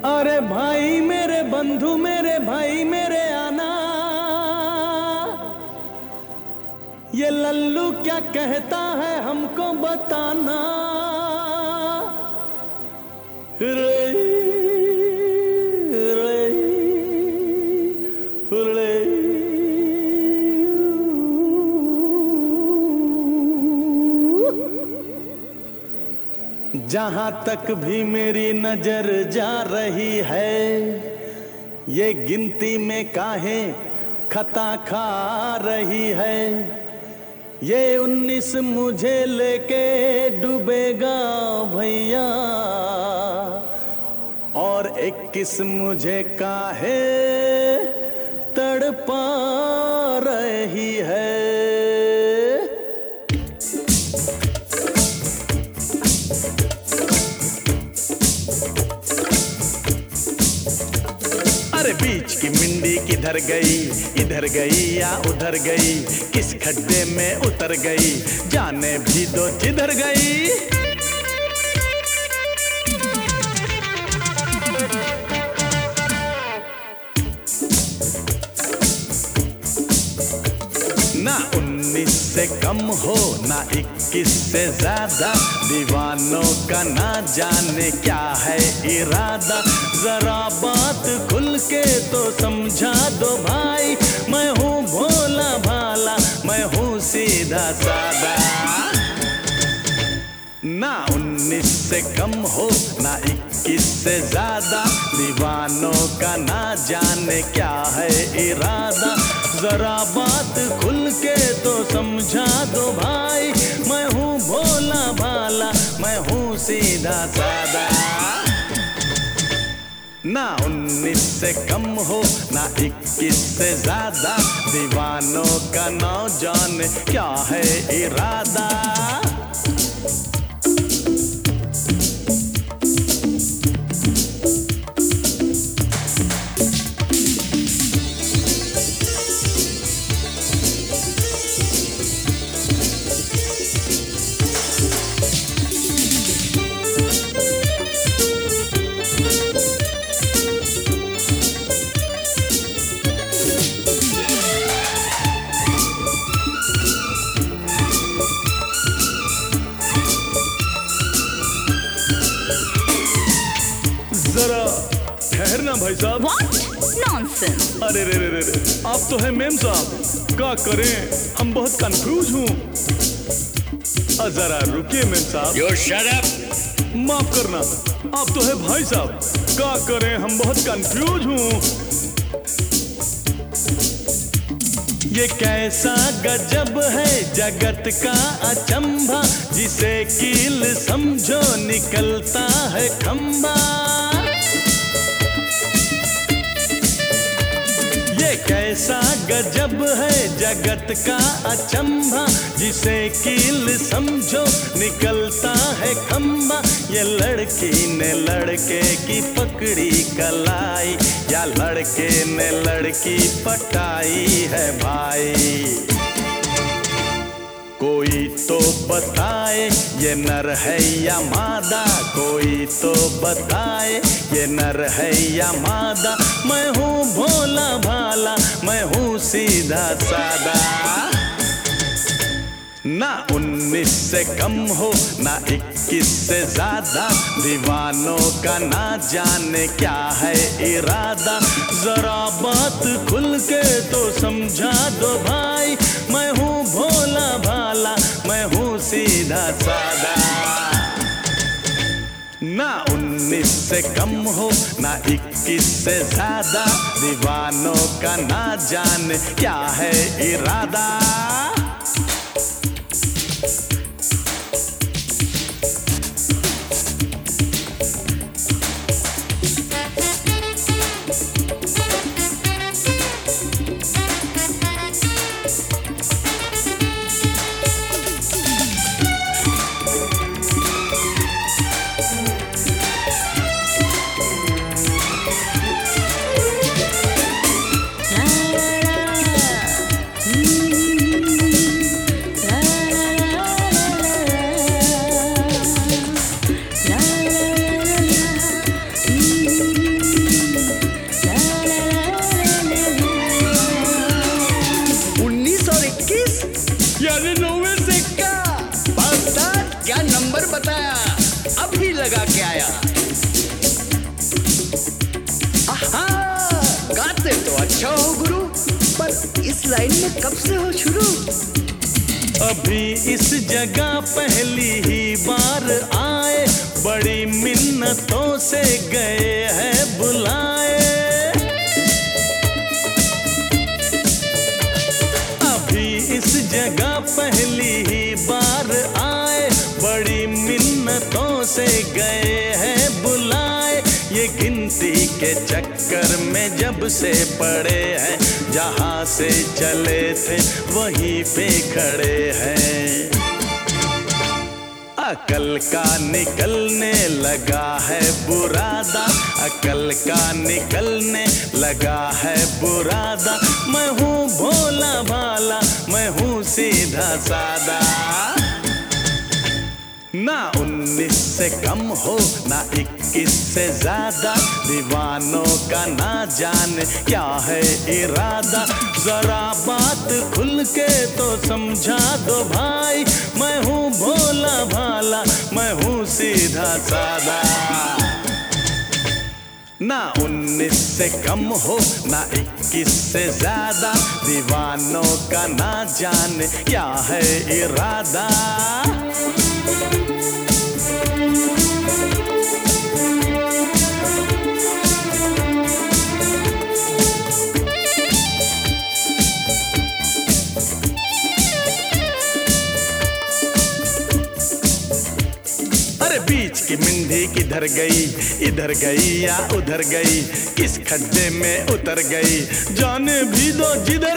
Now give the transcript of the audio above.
अरे भाई मेरे बंधु मेरे भाई मेरे आना, ये लल्लू क्या कहता है हमको बताना। रे रे रे जहां तक भी मेरी नजर जा रही है, ये गिनती में काहे खता खा रही है। ये 19 मुझे लेके डूबेगा भैया, और 21 मुझे काहे तड़पा रही है। अरे बीच की मिंडी किधर गई, इधर गई या उधर गई, किस खड्डे में उतर गई, जाने भी दो जिधर गई। ना 19 से कम हो ना 21 से ज्यादा, दीवानों का ना जाने क्या है इरादा। जरा बात खुल के तो समझा दो भाई, मैं हूँ भोला भाला, मैं हूँ सीधा सादा। ना 19 से कम हो ना 21 से ज्यादा, दीवानों का ना जाने क्या है इरादा। जरा बात खुल के तो समझा दो भाई, मैं हूँ भोला भाला, मैं हूँ सीधा सादा। ना 19 से कम हो ना 21 से ज्यादा, दीवानों का ना जाने क्या है इरादा। जरा ठहरना भाई साहब। What? Nonsense. अरे रे रे रे रे, आप तो है मेम साहब, क्या करें हम बहुत कंफ्यूज हूँ। जरा रुकिए मेम साहब। You shut up. माफ करना, आप तो है भाई साहब, क्या करें हम बहुत कंफ्यूज हूँ। ये कैसा गजब है जगत का अचंभा, जिसे कील समझो निकलता है खंबा। ये कैसा गजब है जगत का अचंभा, जिसे कील समझो निकलता है खंबा। ये लड़की ने लड़के की पकड़ी कलाई, या लड़के ने लड़की पटाई है भाई। कोई तो बताए ये नर है या मादा, कोई तो बताए ये नर है या मादा। मैं हूँ भोला भाला, मैं हूँ सीधा सादा। ना 19 से कम हो ना 21 से ज्यादा, दीवानों का ना जाने क्या है इरादा। जरा बात खुल के तो समझा दो भाई, मैं हूँ भोला भाला, मैं हूँ सीधा सादा। ना 19 से कम हो ना 21 से ज्यादा, दीवानों का ना जाने क्या है इरादा। अच्छा हो गुरु, पर इस लाइन में कब से हो शुरू? अभी इस जगह पहली ही बार आए, बड़ी मिन्नतों से गए हैं बुलाए। अभी इस जगह पहली ही बार आए, बड़ी मिन्नतों से गए हैं बुलाए। ये गिनती के चक्कर में जब से पड़े हैं, जहाँ से चले थे वहीं पे खड़े हैं। अकल का निकलने लगा है बुरादा, अकल का निकलने लगा है बुरादा। मैं हूँ भोला भाला, मैं हूँ सीधा सादा। ना 19 से कम हो, ना 21 से ज्यादा, दीवानों का ना जाने क्या है इरादा। जरा बात खुल के तो समझा दो भाई, मैं हूँ भोला भाला, मैं हूँ सीधा सादा। ना 19 से कम हो, ना 21 से ज्यादा, दीवानों का ना जाने क्या है इरादा। बीच की मिंदी किधर गई, इधर गई या उधर गई, किस खड्डे में उतर गई, जाने भी दो जिधर